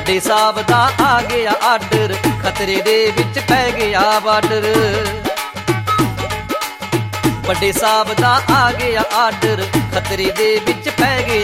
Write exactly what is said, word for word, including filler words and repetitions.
ਵੱਡੇ ਸਾਹਿਬ ਦਾ ਆ ਗਿਆ ਆਰਡਰ, ਖਤਰੇ ਦੇ ਵਿੱਚ ਪੈ ਗਿਆ ਬਾਰਡਰ। ਵੱਡੇ ਸਾਹਿਬ ਦਾ ਆ ਗਿਆ ਆਰਡਰ, ਖਤਰੇ ਦੇ ਵਿੱਚ ਪੈ ਗਿਆ